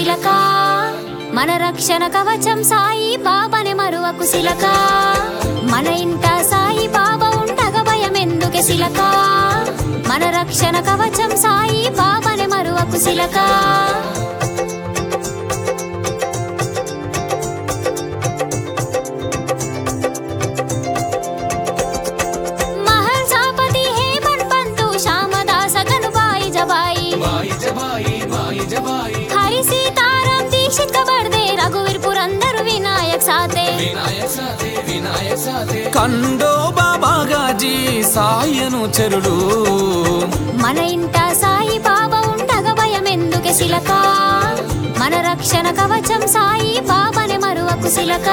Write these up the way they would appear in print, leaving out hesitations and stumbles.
సిలక మన రక్షణ కవచం సాయి బాబానే మరువకు సిలక మన ఇంట సాయి బాబా ఉండగా భయం ఎందుకే సిలక మన రక్షణ కవచం సాయి బాబానే మరువకు సిలక हरि सीताराम दीक्षित कबर्दे रघुवीर पुरंदर विनायक साथे कंडो बाबा गाजी सायनु चरुडु मन इंट साई बाबा उंडगा भयम एंदुके सिलक मन रक्षण कवचम साई बाबाने मरुवकु सिलक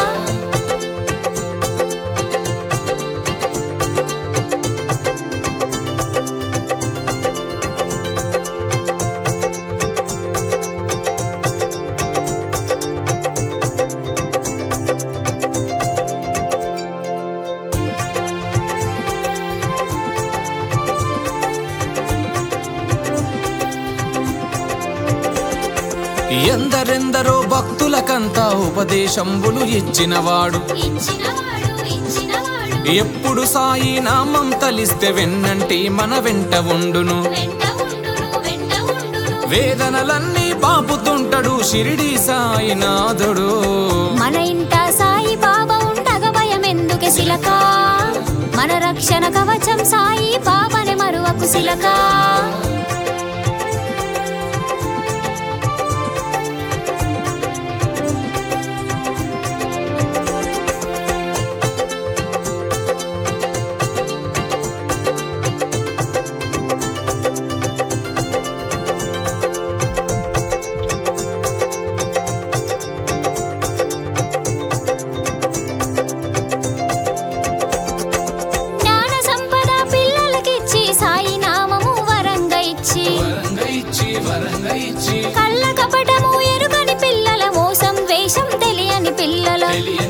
ఎందరెందరో భక్తులకంతా ఉపదేశంబులు ఇచ్చినవాడు ఎప్పుడు సాయి నామం తలిస్తే వెన్నంటి మన వెంట ఉండును వేదనలన్నీ బాపుతుంటడు షిరిడి సాయి నాథుడు మన ఇంట సాయి బాబా ఉండగా భయం ఎందుకే సిలక మన రక్షణ కవచం సాయి బాబానే మరువకు సిలక కళ్ళ కపటము ఎరుగని పిల్లల మోసం వేషం తెలియని పిల్లల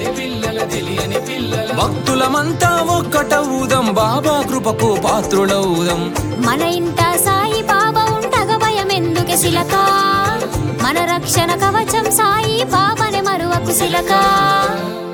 భక్తులమంతా ఒక్కటవుదాం బాబా కృపకు పాత్రులవుదాం మన ఇంట సాయి బాబా ఉండగా భయం ఎందుకే సిలక మన రక్షణ కవచం సాయి బాబానే మరువకు సిలక